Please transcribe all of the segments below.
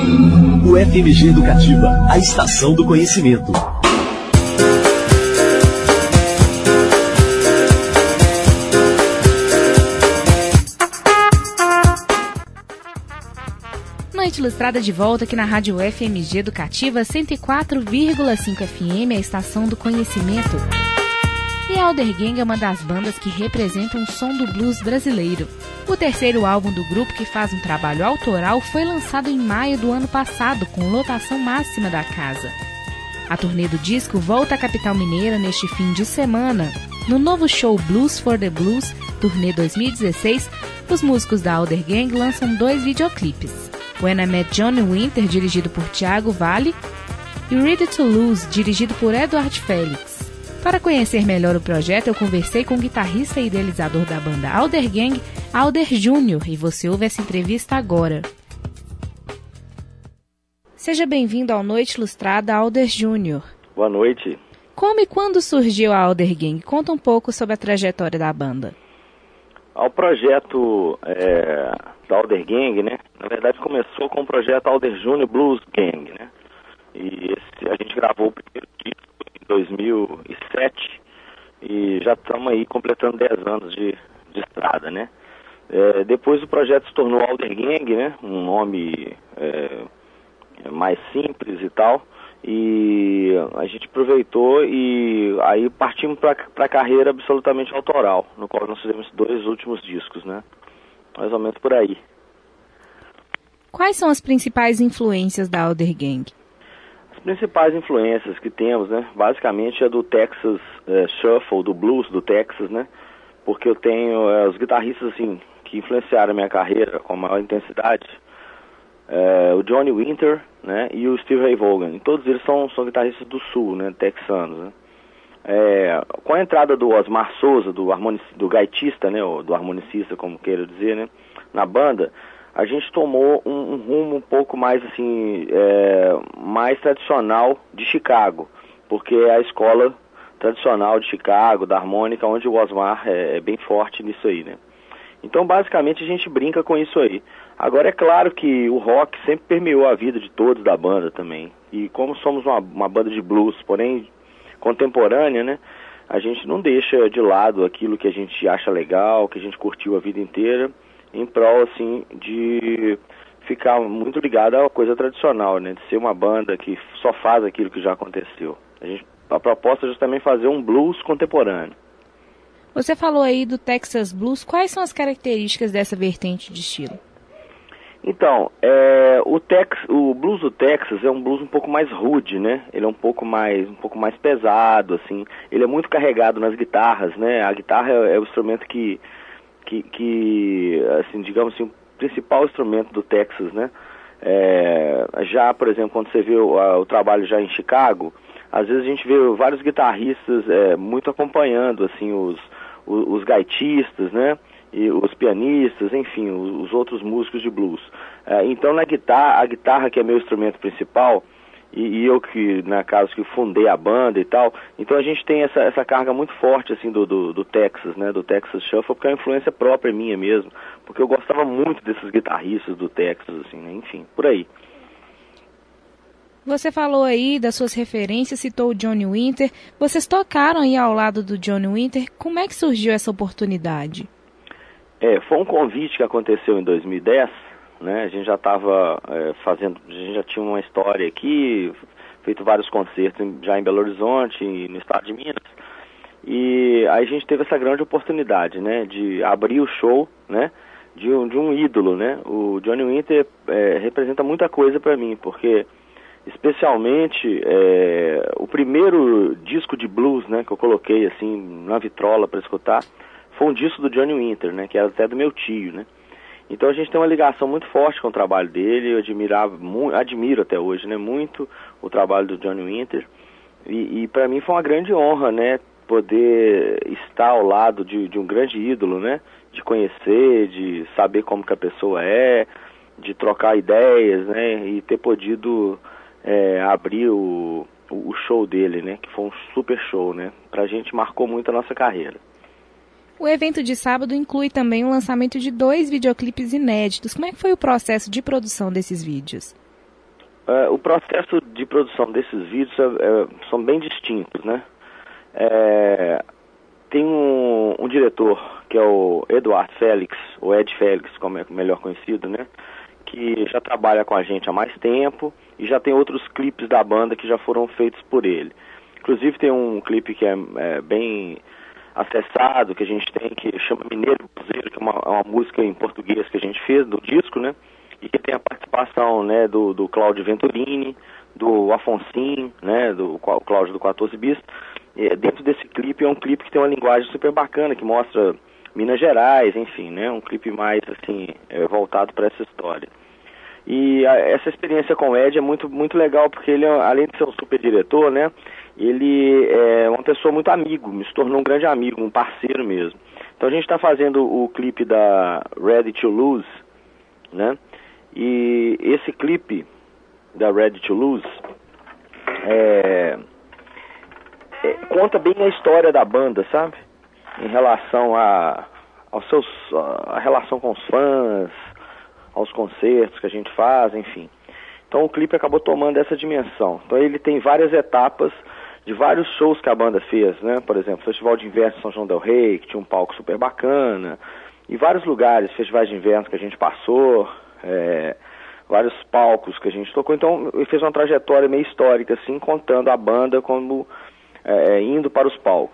O FMG Educativa, a estação do conhecimento. Noite Ilustrada de volta aqui na Rádio FMG Educativa 104,5 FM, a estação do conhecimento. E a Alder Gang é uma das bandas que representam o som do blues brasileiro. O terceiro álbum do grupo, que faz um trabalho autoral, foi lançado em maio do ano passado, com lotação máxima da casa. A turnê do disco volta à capital mineira neste fim de semana. No novo show Blues for the Blues, turnê 2016, os músicos da Alder Gang lançam 2 videoclipes. When I Met Johnny Winter, dirigido por Thiago Vale, e Ready to Lose, dirigido por Eduardo Félix. Para conhecer melhor o projeto, eu conversei com o guitarrista e idealizador da banda Alder Gang, Alder Júnior, e você ouve essa entrevista agora. Seja bem-vindo ao Noite Ilustrada, Alder Júnior. Boa noite. Como e quando surgiu a Alder Gang? Conta um pouco sobre a trajetória da banda. O projeto da Alder Gang, né? Na verdade começou com o projeto Alder Júnior Blues Gang, né? E a gente gravou o primeiro disco em 2007 e já estamos aí completando 10 anos de estrada, né? Depois o projeto se tornou Alder Gang, né? Um nome mais simples e tal. E a gente aproveitou e aí partimos para a carreira absolutamente autoral, no qual nós fizemos 2 últimos discos, né? Mais ou menos por aí. Quais são as principais influências da Alder Gang? As principais influências que temos, né? Basicamente é do Texas Shuffle, do blues do Texas, né? Porque eu tenho os guitarristas assim que influenciaram a minha carreira com maior intensidade. O Johnny Winter, né, e o Steve Ray Vaughan. Todos eles são guitarristas do sul, né, texanos, né. Com a entrada do Osmar Souza, do gaitista, né, ou do harmonicista, como queira dizer, né, na banda, a gente tomou um rumo um pouco mais assim, mais tradicional de Chicago, porque é a escola tradicional de Chicago, da harmônica, onde o Osmar é bem forte nisso aí, né. Então, basicamente, a gente brinca com isso aí. Agora, é claro que o rock sempre permeou a vida de todos da banda também. E como somos uma banda de blues, porém contemporânea, né? A gente não deixa de lado aquilo que a gente acha legal, que a gente curtiu a vida inteira, em prol, assim, de ficar muito ligado à coisa tradicional, né? De ser uma banda que só faz aquilo que já aconteceu. A proposta é justamente fazer um blues contemporâneo. Você falou aí do Texas Blues. Quais são as características dessa vertente de estilo? Então, o blues do Texas é um blues um pouco mais rude, né? Ele é um pouco mais pesado, assim. Ele é muito carregado nas guitarras, né? A guitarra é o instrumento que assim, digamos assim, o principal instrumento do Texas, né? Já, por exemplo, quando você vê o trabalho já em Chicago, às vezes a gente vê vários guitarristas muito acompanhando, assim, os gaitistas, né? E os pianistas, enfim, os outros músicos de blues. Então, a guitarra que é meu instrumento principal, e eu que, na caso, que fundei a banda e tal, então a gente tem essa carga muito forte, assim, do Texas, né, do Texas Shuffle, porque é uma influência própria minha mesmo, porque eu gostava muito desses guitarristas do Texas, assim, né, enfim, por aí. Você falou aí das suas referências, citou o Johnny Winter. Vocês tocaram aí ao lado do Johnny Winter. Como é que surgiu essa oportunidade? Foi um convite que aconteceu em 2010, né? A gente já estava a gente já tinha uma história aqui, feito vários concertos já em Belo Horizonte, no estado de Minas, e aí a gente teve essa grande oportunidade, né? De abrir o show, né? De um ídolo, né? O Johnny Winter representa muita coisa para mim, porque especialmente o primeiro disco de blues, né? Que eu coloquei assim na vitrola para escutar, foi um disco do Johnny Winter, né, que era até do meu tio, né. Então a gente tem uma ligação muito forte com o trabalho dele, eu admiro até hoje, né, muito o trabalho do Johnny Winter, e para mim foi uma grande honra, né, poder estar ao lado de um grande ídolo, né, de conhecer, de saber como que a pessoa é, de trocar ideias, né, e ter podido abrir o show dele, né, que foi um super show, né, pra gente marcou muito a nossa carreira. O evento de sábado inclui também o lançamento de 2 videoclipes inéditos. Como é que foi o processo de produção desses vídeos? o processo de produção desses vídeos são bem distintos, né? Tem um diretor, que é o Eduardo Félix, ou Ed Félix, como é melhor conhecido, né? Que já trabalha com a gente há mais tempo e já tem outros clipes da banda que já foram feitos por ele. Inclusive tem um clipe que é bem acessado, que a gente tem, que chama Mineiro Cruzeiro, que é uma música em português que a gente fez do disco, né? E que tem a participação, né, do Cláudio Venturini, do Afonsinho, né, do Cláudio do 14 Bis. Dentro desse clipe é um clipe que tem uma linguagem super bacana, que mostra Minas Gerais, enfim, né, um clipe mais assim voltado para essa história. E essa experiência com o Ed é muito, muito legal, porque ele, além de ser um super diretor, né, ele é uma pessoa muito amigo, se tornou um grande amigo, um parceiro mesmo. Então a gente está fazendo o clipe da Ready to Lose, né, e esse clipe da Ready to Lose conta bem a história da banda, sabe? Em relação a relação com os fãs, aos concertos que a gente faz, enfim. Então o clipe acabou tomando essa dimensão. Então ele tem várias etapas de vários shows que a banda fez, né? Por exemplo, Festival de Inverno em São João del Rei, que tinha um palco super bacana, e vários lugares, festivais de inverno que a gente passou, vários palcos que a gente tocou. Então ele fez uma trajetória meio histórica, assim, contando a banda como indo para os palcos.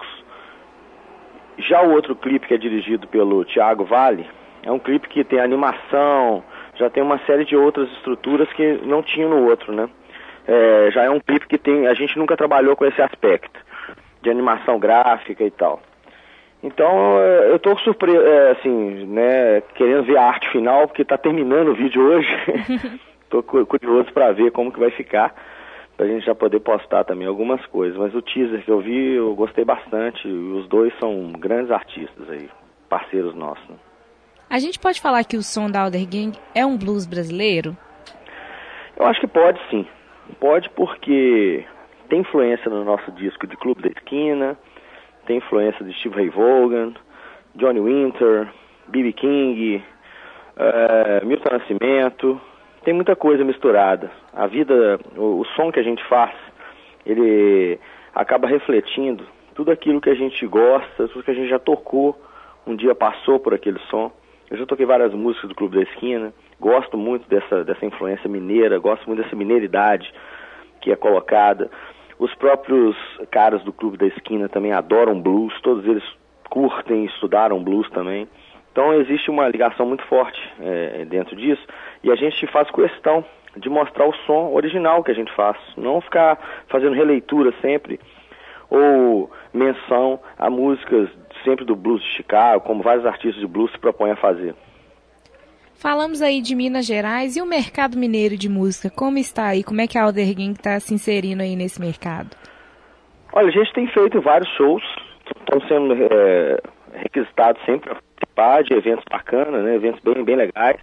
Já o outro clipe, que é dirigido pelo Thiago Vale, é um clipe que tem animação, já tem uma série de outras estruturas que não tinha no outro, né? Já é um clipe que a gente nunca trabalhou com esse aspecto de animação gráfica e tal. Então eu estou surpreso, assim, né, querendo ver a arte final, porque está terminando o vídeo hoje. Estou curioso para ver como que vai ficar, pra gente já poder postar também algumas coisas. Mas o teaser que eu vi, eu gostei bastante. Os dois são grandes artistas aí, parceiros nossos, né? A gente pode falar que o som da Alder Gang é um blues brasileiro? Eu acho que pode, sim. Pode, porque tem influência no nosso disco de Clube da Esquina, tem influência de Steve Ray Vaughan, Johnny Winter, B.B. King, Milton Nascimento. Tem muita coisa misturada. A vida, o som que a gente faz, ele acaba refletindo tudo aquilo que a gente gosta, tudo que a gente já tocou, um dia passou por aquele som. Eu já toquei várias músicas do Clube da Esquina, gosto muito dessa influência mineira, gosto muito dessa mineiridade que é colocada. Os próprios caras do Clube da Esquina também adoram blues, todos eles curtem e estudaram blues também. Então existe uma ligação muito forte dentro disso, e a gente faz questão de mostrar o som original que a gente faz, não ficar fazendo releitura sempre, ou menção a músicas sempre do blues de Chicago, como vários artistas de blues se propõem a fazer. Falamos aí de Minas Gerais, e o mercado mineiro de música, como está aí? Como é que a Alder Gang está se inserindo aí nesse mercado? Olha, a gente tem feito vários shows, estão sendo requisitados sempre para participar de eventos bacanas, né? Eventos bem legais,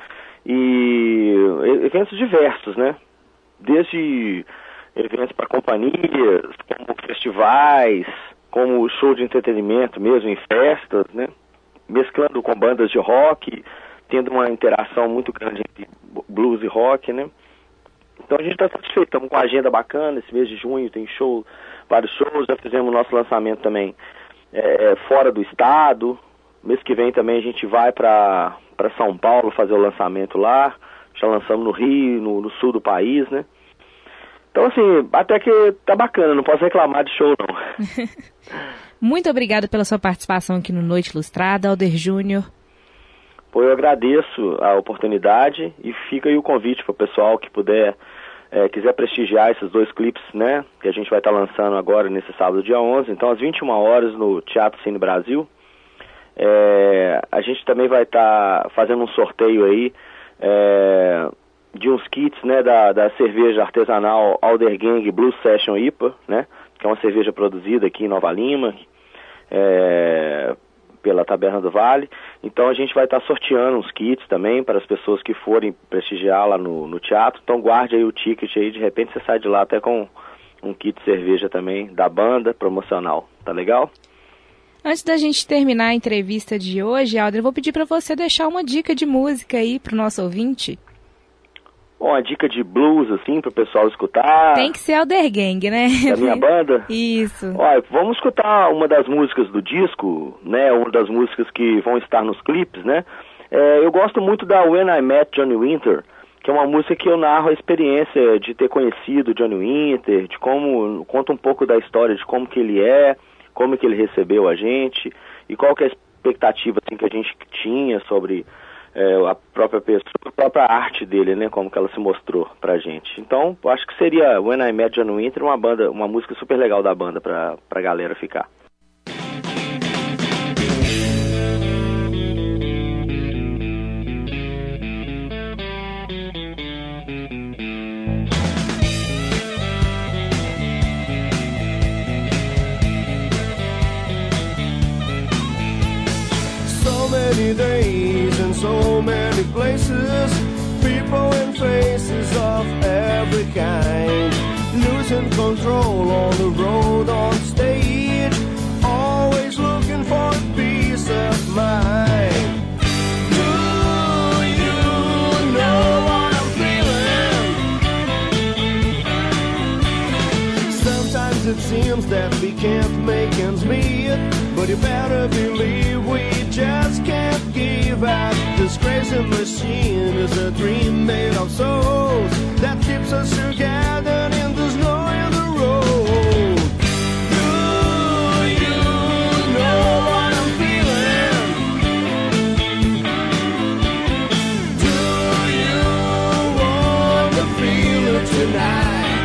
e eventos diversos, né? Desde eventos para companhias, como festivais, como show de entretenimento mesmo em festas, né? Mesclando com bandas de rock, tendo uma interação muito grande entre blues e rock, né? Então a gente está satisfeito, estamos com a agenda bacana. Esse mês de junho tem vários shows, já fizemos o nosso lançamento também fora do estado. Mês que vem também a gente vai para São Paulo fazer o lançamento lá, já lançamos no Rio, no sul do país, né? Então assim, até que tá bacana, não posso reclamar de show não. Muito obrigada pela sua participação aqui no Noite Ilustrada, Alder Júnior. Pô, eu agradeço a oportunidade, e fica aí o convite para o pessoal que quiser prestigiar esses dois clipes, né, que a gente vai estar lançando agora nesse sábado, dia 11, então às 21 horas no Teatro Cine Brasil. A gente também vai estar fazendo um sorteio aí de uns kits, né, da cerveja artesanal Alder Gang Blues Session IPA, né, que é uma cerveja produzida aqui em Nova Lima, pela Taberna do Vale. Então a gente vai estar sorteando uns kits também para as pessoas que forem prestigiar lá no teatro. Então guarde aí o ticket aí, de repente você sai de lá até com um kit de cerveja também da banda, promocional. Tá legal? Antes da gente terminar a entrevista de hoje, Alder, eu vou pedir para você deixar uma dica de música aí para o nosso ouvinte. Uma dica de blues, assim, pro pessoal escutar. Tem que ser Aldergang, né? Da minha banda? Isso. Olha, vamos escutar uma das músicas do disco, né? Uma das músicas que vão estar nos clipes, né? Eu gosto muito da When I Met Johnny Winter, que é uma música que eu narro a experiência de ter conhecido Johnny Winter, de como, conta um pouco da história de como que ele é, como que ele recebeu a gente, e qual que é a expectativa assim, que a gente tinha sobre a própria pessoa, a própria arte dele, né, como que ela se mostrou pra gente. Então, eu acho que seria When I Met Johnny Winter, uma música super legal da banda pra galera ficar. Many days and so many places, people and faces of every kind, losing control on the road, on stage, always looking for peace of mind. Do you know what I'm feeling? Sometimes it seems that we can't make ends meet, but you better believe we just can't give up. This crazy machine is a dream made of souls that keeps us together in the snow and the road. Do you know what I'm feeling? Do you want to feel it tonight?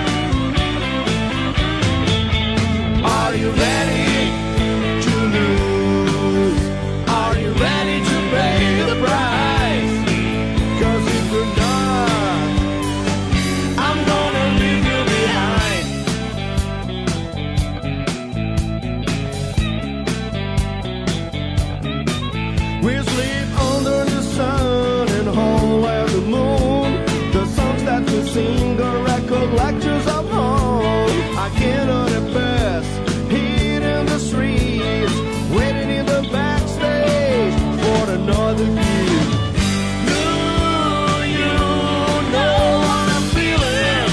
Are you ready to lose? Are you ready to pay the price? 'Cause if you're not, I'm gonna leave you behind. We sleep under the sun and hole at the moon. The songs that we sing are recollections of home. I cannot pass, hid in the streets, waiting in the backstage for another gig. Do you know what I'm feeling?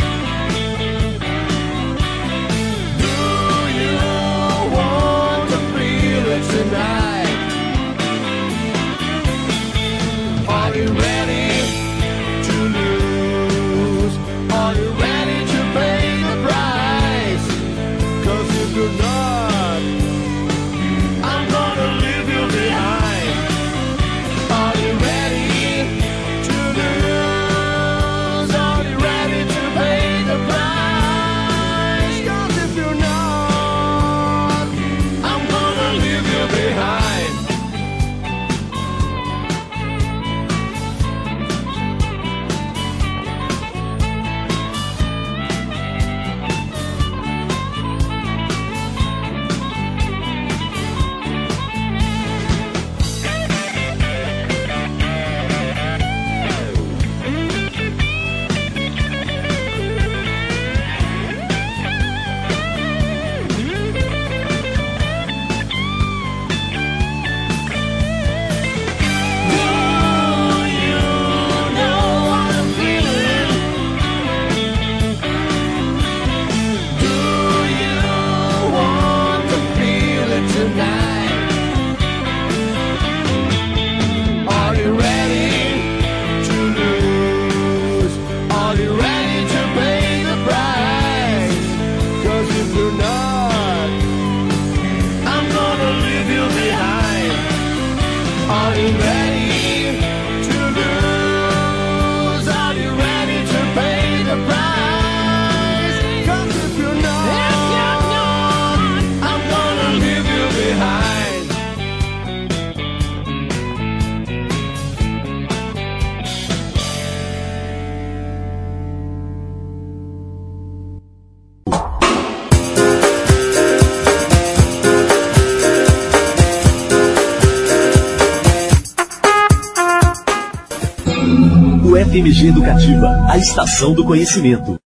Do you want to feel it tonight? Are you ready to lose? Are you ready to pay the price? 'Cause if you're not, I'm gonna leave you behind. Are you ready to lose? Are you ready to pay the price? 'Cause if you're not, I'm gonna leave you behind. FMG Educativa, a estação do conhecimento.